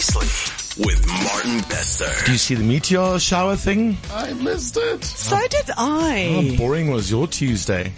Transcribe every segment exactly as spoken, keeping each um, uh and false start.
Seriously, with Martin Bester. Do you see the meteor shower thing? I missed it. So did I. How boring was your Tuesday?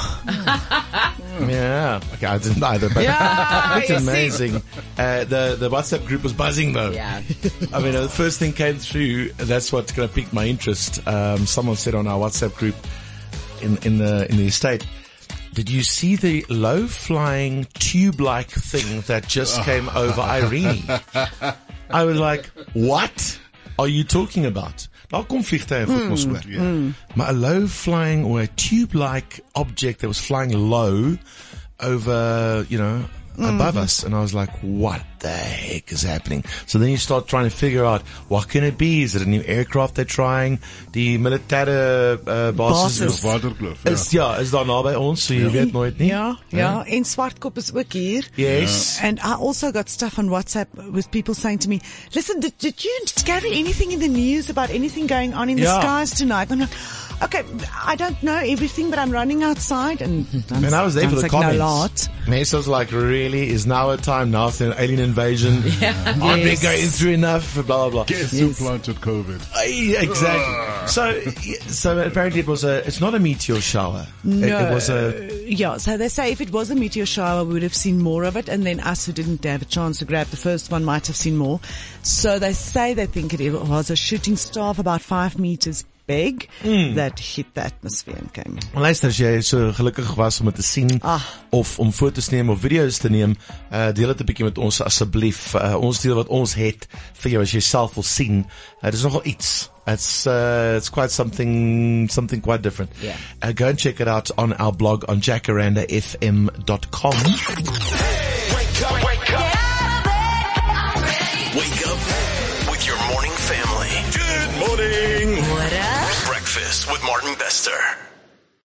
Yeah. Okay, I didn't either, but Yeah, it's you see. amazing. Uh, the, the WhatsApp group was buzzing though. Yeah. I mean, uh, the first thing came through, that's what's going to pique my interest. Um, someone said on our WhatsApp group in, in the, in the estate, did you see the low-flying tube-like thing that just came over Irene? I was like, what are you talking about? Daar kom vliegtuie goed mos oor. Yeah. Maar a low-flying or a tube-like object that was flying low over, you know, above us. And I was like, what the heck is happening? So then you start trying to figure out, what can it be? Is it a new aircraft they're trying? Die militaire uh, basis Basis. Waterkloof. is, ja, is daar naby ons, so jy weet nooit nie. Ja, ja. En Swartkop is ook hier. Yes. And I also got stuff on WhatsApp with people saying to me, listen, did, did you gather anything in the news about anything going on in the Yeah. skies tonight? I'm like, okay, I don't know everything, but I'm running outside and And I was there for the like, comments. No lot. Nessa was like, really? Is now a time now after an alien invasion? Aren't we Yes. going through enough? Blah, blah, blah. Guess who planted COVID? Aye, exactly. So, so apparently it was a, it's not a meteor shower. No. It, it was a, Yeah, so they say if it was a meteor shower, we would have seen more of it, and then us who didn't have a chance to grab the first one might have seen more. So they say they think it was a shooting star of about five meters big that hit the atmosphere and came. luister, as jy so gelukkig was om het te sien, Ah. of om foto's te neem of video's te neem, uh, deel het 'n bietjie met ons asseblief. Uh, ons deel wat ons het vir jou as jy self wil sien. Uh, dis nogal iets. It's, uh, it's quite something, something quite different. Yeah. Uh, go and check it out on our blog on jacaranda f m dot com. Wake up, wake up. Wake up with your morning family. Good morning. What up? Breakfast with Martin Bester.